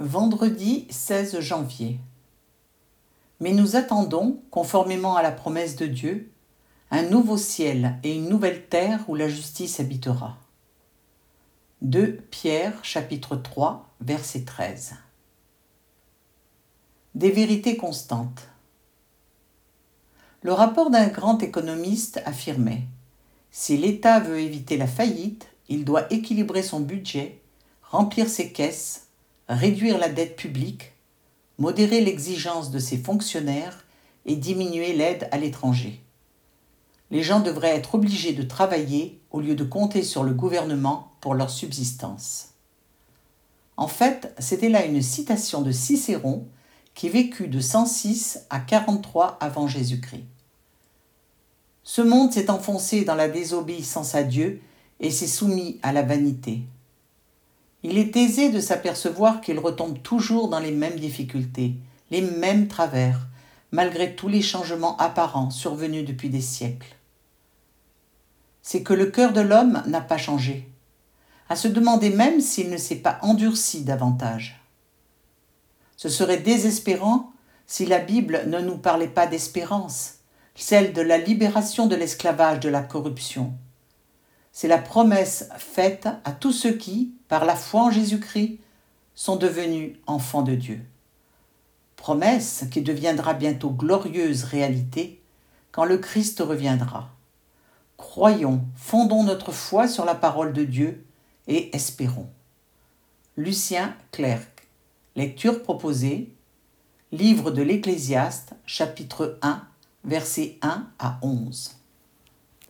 Vendredi 16 janvier. Mais nous attendons, conformément à la promesse de Dieu, un nouveau ciel et une nouvelle terre où la justice habitera. 2 Pierre, chapitre 3, verset 13. Des vérités constantes. Le rapport d'un grand économiste affirmait : si l'État veut éviter la faillite, il doit équilibrer son budget, remplir ses caisses, réduire la dette publique, modérer l'exigence de ses fonctionnaires et diminuer l'aide à l'étranger. Les gens devraient être obligés de travailler au lieu de compter sur le gouvernement pour leur subsistance. En fait, c'était là une citation de Cicéron qui vécut de 106 à 43 avant Jésus-Christ. Ce monde s'est enfoncé dans la désobéissance à Dieu et s'est soumis à la vanité. Il est aisé de s'apercevoir qu'il retombe toujours dans les mêmes difficultés, les mêmes travers, malgré tous les changements apparents survenus depuis des siècles. C'est que le cœur de l'homme n'a pas changé, à se demander même s'il ne s'est pas endurci davantage. Ce serait désespérant si la Bible ne nous parlait pas d'espérance, celle de la libération de l'esclavage de la corruption. C'est la promesse faite à tous ceux qui, par la foi en Jésus-Christ, sont devenus enfants de Dieu. Promesse qui deviendra bientôt glorieuse réalité quand le Christ reviendra. Croyons, fondons notre foi sur la parole de Dieu et espérons. Lucien Clerc. Lecture proposée. Livre de l'Ecclésiaste, chapitre 1, versets 1 à 11.